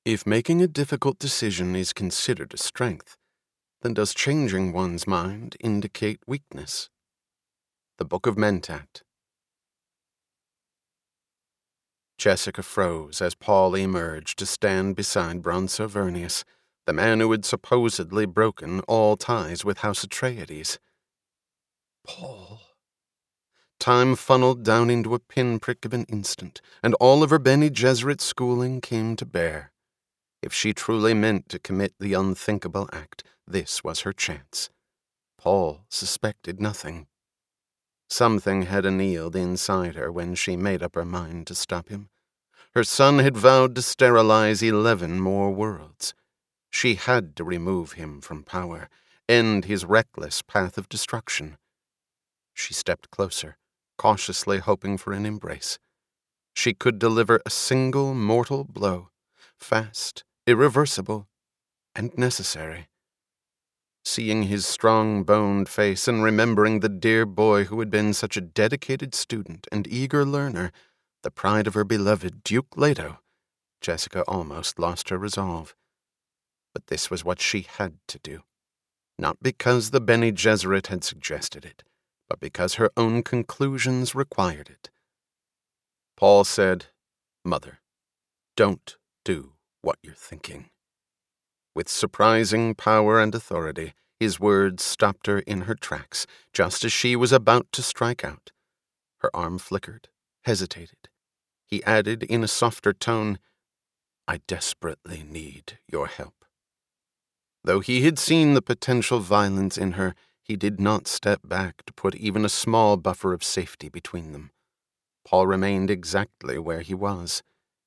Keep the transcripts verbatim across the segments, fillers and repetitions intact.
If making a difficult decision is considered a strength, then does changing one's mind indicate weakness? The Book of Mentat. Jessica froze as Paul emerged to stand beside Bronso Vernius, the man who had supposedly broken all ties with House Atreides. Paul. Time funneled down into a pinprick of an instant, and all of her Bene Gesserit schooling came to bear. If she truly meant to commit the unthinkable act, this was her chance. Paul suspected nothing. Something had annealed inside her when she made up her mind to stop him. Her son had vowed to sterilize eleven more worlds. She had to remove him from power, end his reckless path of destruction. She stepped closer, cautiously hoping for an embrace. She could deliver a single mortal blow, fast, irreversible, and necessary. Seeing his strong-boned face and remembering the dear boy who had been such a dedicated student and eager learner, the pride of her beloved Duke Leto, Jessica almost lost her resolve. But this was what she had to do, not because the Bene Gesserit had suggested it, but because her own conclusions required it. Paul said, "Mother, don't do what you're thinking." With surprising power and authority, his words stopped her in her tracks, just as she was about to strike out. Her arm flickered, hesitated. He added in a softer tone, "I desperately need your help." Though he had seen the potential violence in her, he did not step back to put even a small buffer of safety between them. Paul remained exactly where he was.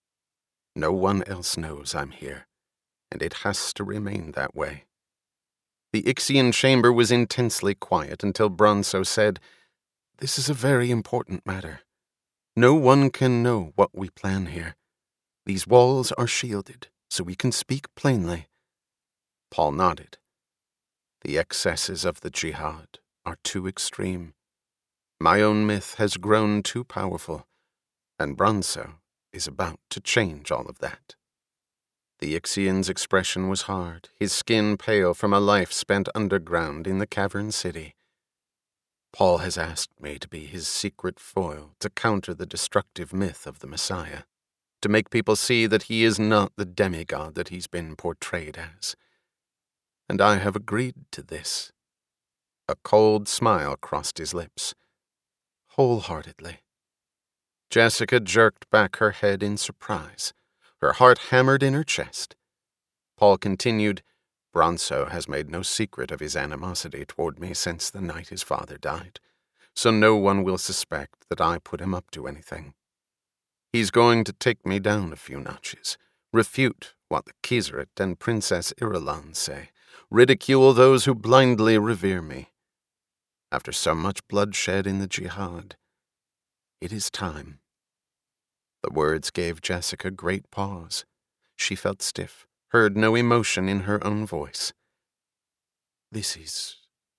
"No one else knows I'm here, and it has to remain that way." The Ixian chamber was intensely quiet until Bronso said, "This is a very important matter. No one can know what we plan here. These walls are shielded, so we can speak plainly." Paul nodded. "The excesses of the Jihad are too extreme. My own myth has grown too powerful, and Bronso is about to change all of that." The Ixian's expression was hard, his skin pale from a life spent underground in the cavern city. "Paul has asked me to be his secret foil to counter the destructive myth of the Messiah, to make people see that he is not the demigod that he's been portrayed as. And I have agreed to this." A cold smile crossed his lips. "Wholeheartedly." Jessica jerked back her head in surprise. Her heart hammered in her chest. Paul continued, "Bronso has made no secret of his animosity toward me since the night his father died, so no one will suspect that I put him up to anything. He's going to take me down a few notches, refute what the Kizrit and Princess Irulan say, ridicule those who blindly revere me. After so much bloodshed in the Jihad, it is time." The words gave Jessica great pause. She felt stiff, heard no emotion in her own voice. "This is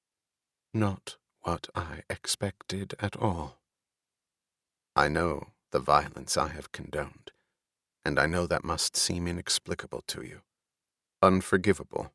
not what I expected at all. I know the violence I have condoned, and I know that must seem inexplicable to you, unforgivable."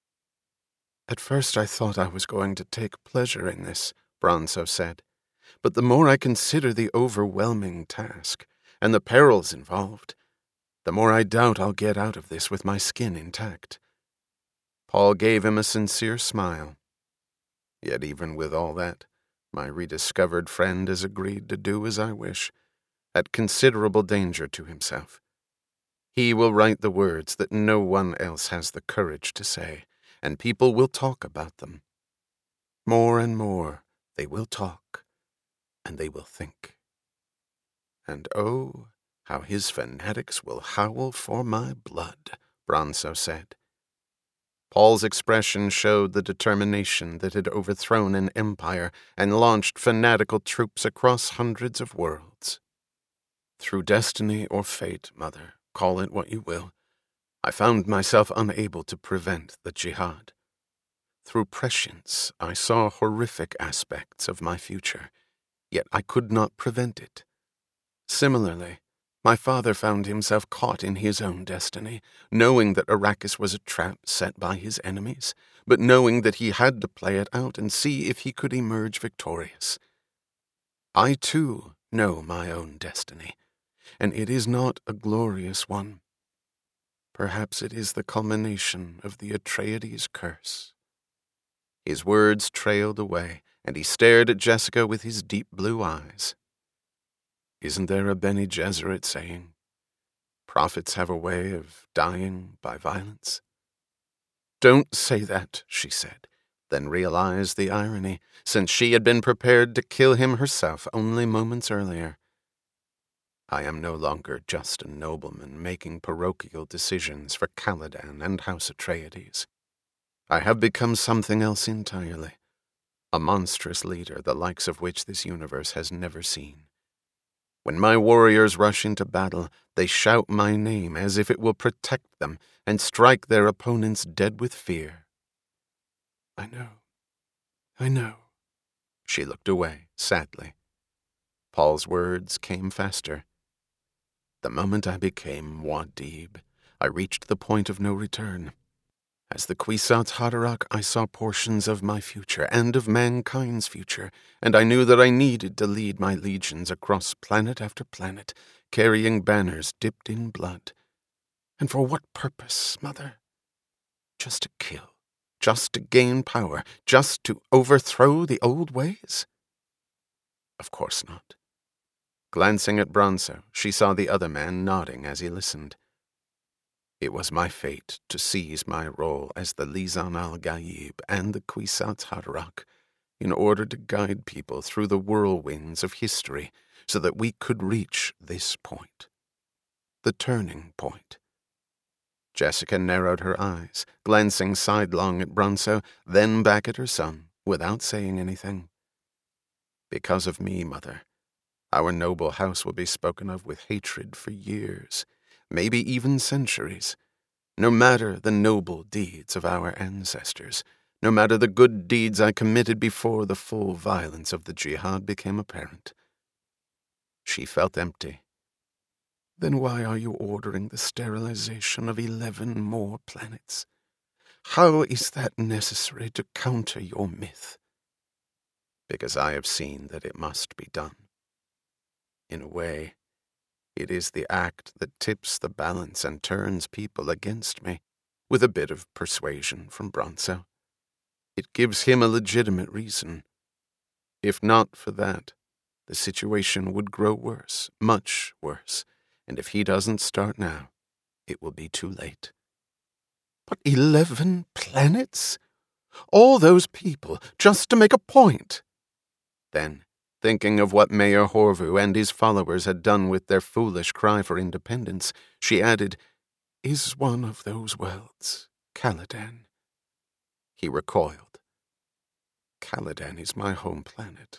"At first I thought I was going to take pleasure in this," Bronso said, "but the more I consider the overwhelming task, and the perils involved, the more I doubt I'll get out of this with my skin intact." Paul gave him a sincere smile. "Yet even with all that, my rediscovered friend has agreed to do as I wish, at considerable danger to himself. He will write the words that no one else has the courage to say, and people will talk about them. More and more they will talk, and they will think. And oh, how his fanatics will howl for my blood," Bronso said. Paul's expression showed the determination that had overthrown an empire and launched fanatical troops across hundreds of worlds. "Through destiny or fate, Mother, call it what you will, I found myself unable to prevent the Jihad. Through prescience, I saw horrific aspects of my future, yet I could not prevent it. Similarly, My father found himself caught in his own destiny, knowing that Arrakis was a trap set by his enemies, but knowing that he had to play it out and see if he could emerge victorious. I, too, know my own destiny, and it is not a glorious one. Perhaps it is the culmination of the Atreides curse. His words trailed away, and he stared at Jessica with his deep blue eyes. Isn't there a Bene Gesserit saying, prophets have a way of dying by violence? Don't say that, she said, then realized the irony, since she had been prepared to kill him herself only moments earlier. I am no longer just a nobleman making parochial decisions for Caladan and House Atreides. I have become something else entirely, a monstrous leader the likes of which this universe has never seen. When my warriors rush into battle, they shout my name as if it will protect them and strike their opponents dead with fear. I know, I know. She looked away, sadly. Paul's words came faster. The moment I became Muad'Dib, I reached the point of no return. As the Kwisatz Haderach, I saw portions of my future and of mankind's future, and I knew that I needed to lead my legions across planet after planet, carrying banners dipped in blood. And for what purpose, Mother? Just to kill, just to gain power, just to overthrow the old ways? Of course not. Glancing at Bronso, she saw the other man nodding as he listened. It was my fate to seize my role as the Lisan al-Gaib and the Kwisatz Haderach in order to guide people through the whirlwinds of history so that we could reach this point. The turning point. Jessica narrowed her eyes, glancing sidelong at Bronso, then back at her son, without saying anything. Because of me, Mother, our noble house will be spoken of with hatred for years, maybe even centuries. No matter the noble deeds of our ancestors, no matter the good deeds I committed before the full violence of the jihad became apparent. She felt empty. Then why are you ordering the sterilization of eleven more planets? How is that necessary to counter your myth? Because I have seen that it must be done. In a way, it is the act that tips the balance and turns people against me, with a bit of persuasion from Bronso. It gives him a legitimate reason. If not for that, the situation would grow worse, much worse, and if he doesn't start now, it will be too late. But eleven planets? All those people, just to make a point? Then, thinking of what Mayor Horvu and his followers had done with their foolish cry for independence, she added, Is one of those worlds Caladan? He recoiled. Caladan is my home planet.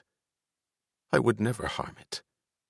I would never harm it.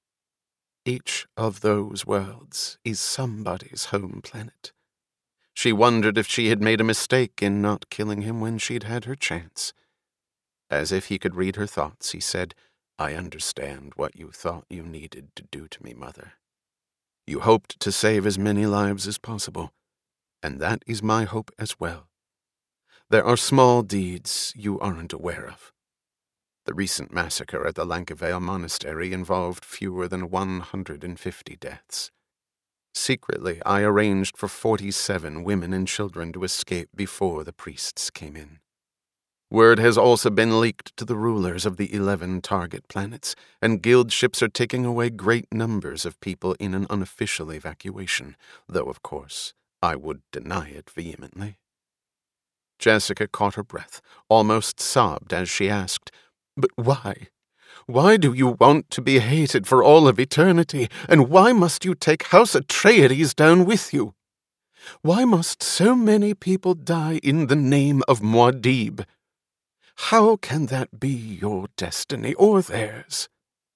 Each of those worlds is somebody's home planet. She wondered if she had made a mistake in not killing him when she'd had her chance. As if he could read her thoughts, he said, I understand what you thought you needed to do to me, Mother. You hoped to save as many lives as possible, and that is my hope as well. There are small deeds you aren't aware of. The recent massacre at the Lankavale Monastery involved fewer than one hundred fifty deaths. Secretly, I arranged for forty-seven women and children to escape before the priests came in. Word has also been leaked to the rulers of the eleven target planets, and guild ships are taking away great numbers of people in an unofficial evacuation, though, of course, I would deny it vehemently. Jessica caught her breath, almost sobbed as she asked, But why? Why do you want to be hated for all of eternity, and why must you take House Atreides down with you? Why must so many people die in the name of Muad'Dib? How can that be your destiny or theirs?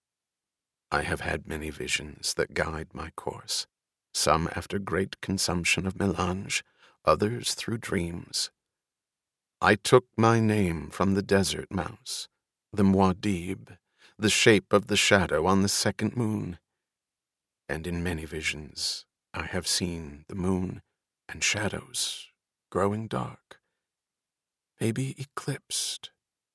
I have had many visions that guide my course, some after great consumption of melange, others through dreams. I took my name from the desert mouse, the Muad'Dib, the shape of the shadow on the second moon. and in many visions I have seen the moon and shadows growing dark, maybe eclipsed."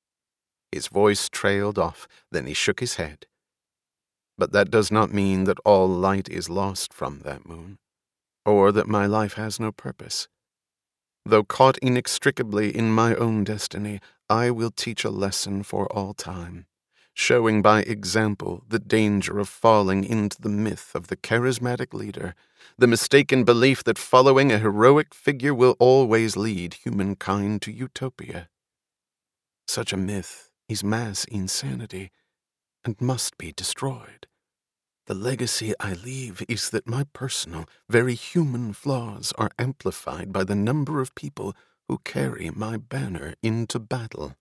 His voice trailed off, then he shook his head. "But that does not mean that all light is lost from that moon, or that my life has no purpose. Though caught inextricably in my own destiny, I will teach a lesson for all time, showing by example the danger of falling into the myth of the charismatic leader, the mistaken belief that following a heroic figure will always lead humankind to utopia. Such a myth is mass insanity and must be destroyed. The legacy I leave is that my personal, very human flaws are amplified by the number of people who carry my banner into battle."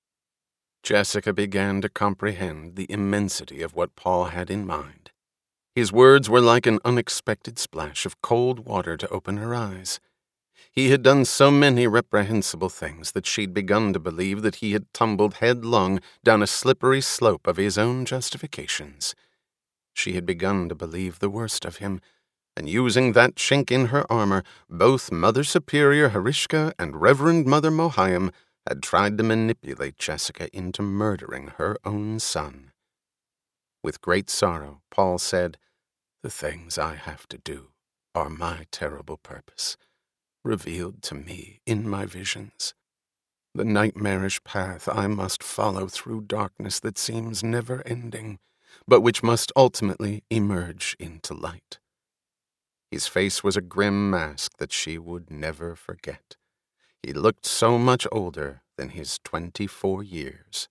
Jessica began to comprehend the immensity of what Paul had in mind. His words were like an unexpected splash of cold water to open her eyes. He had done so many reprehensible things that she'd begun to believe that he had tumbled headlong down a slippery slope of his own justifications. She had begun to believe the worst of him, and using that chink in her armor, both Mother Superior Harishka and Reverend Mother Mohiam had tried to manipulate Jessica into murdering her own son. With great sorrow, Paul said, "The things I have to do are my terrible purpose, revealed to me in my visions. The nightmarish path I must follow through darkness that seems never-ending, but which must ultimately emerge into light." His face was a grim mask that she would never forget. He looked so much older than his twenty-four years.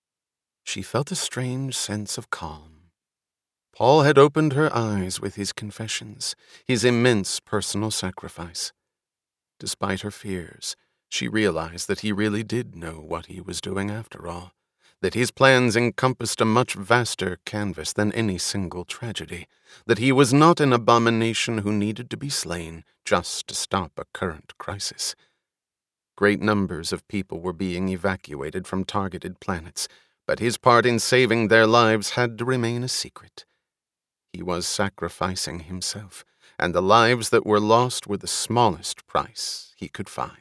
She felt a strange sense of calm. Paul had opened her eyes with his confessions, his immense personal sacrifice. Despite her fears, she realized that he really did know what he was doing after all, that his plans encompassed a much vaster canvas than any single tragedy, that he was not an abomination who needed to be slain just to stop a current crisis. Great numbers of people were being evacuated from targeted planets, but his part in saving their lives had to remain a secret. He was sacrificing himself, and the lives that were lost were the smallest price he could find.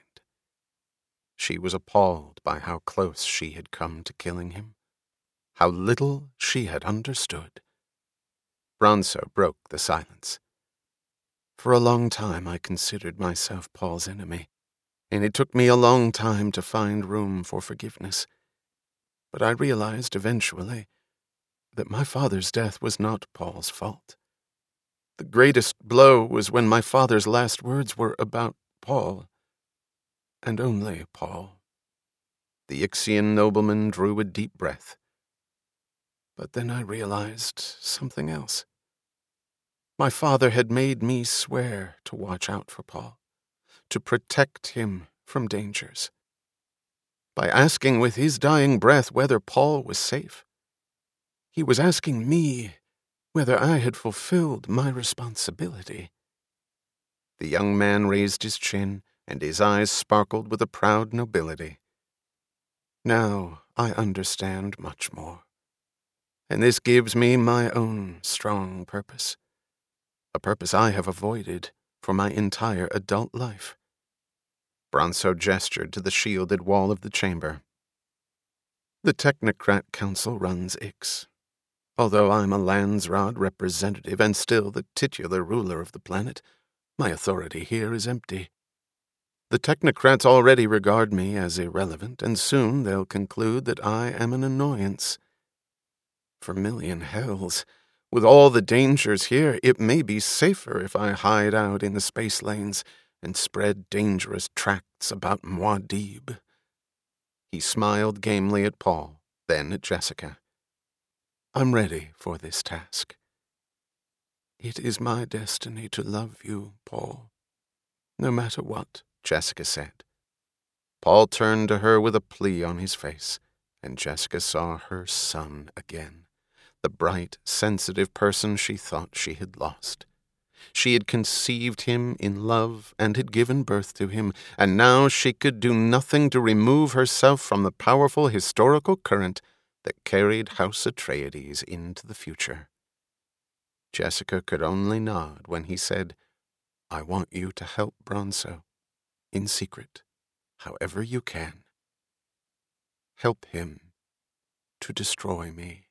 She was appalled by how close she had come to killing him, how little she had understood. Bronso broke the silence. "For a long time I considered myself Paul's enemy, and it took me a long time to find room for forgiveness. But I realized eventually that my father's death was not Paul's fault. The greatest blow was when my father's last words were about Paul, and only Paul." The Ixian nobleman drew a deep breath. "But then I realized something else. My father had made me swear to watch out for Paul, to protect him from dangers. By asking with his dying breath whether Paul was safe, he was asking me whether I had fulfilled my responsibility." The young man raised his chin, and his eyes sparkled with a proud nobility. "Now I understand much more, and this gives me my own strong purpose, a purpose I have avoided for my entire adult life." Bronso gestured to the shielded wall of the chamber. "The Technocrat Council runs Ix. Although I'm a Landsrod representative and still the titular ruler of the planet, my authority here is empty. The technocrats already regard me as irrelevant, and soon they'll conclude that I am an annoyance. For million hells, with all the dangers here, it may be safer if I hide out in the space lanes and spread dangerous tracts about Muad'Dib." He smiled gamely at Paul, then at Jessica. "I'm ready for this task. It is my destiny to love you, Paul, no matter what," Jessica said. Paul turned to her with a plea on his face, and Jessica saw her son again, the bright, sensitive person she thought she had lost. She had conceived him in love and had given birth to him, and now she could do nothing to remove herself from the powerful historical current that carried House Atreides into the future. Jessica could only nod when he said, "I want you to help Bronso, in secret, however you can. Help him to destroy me."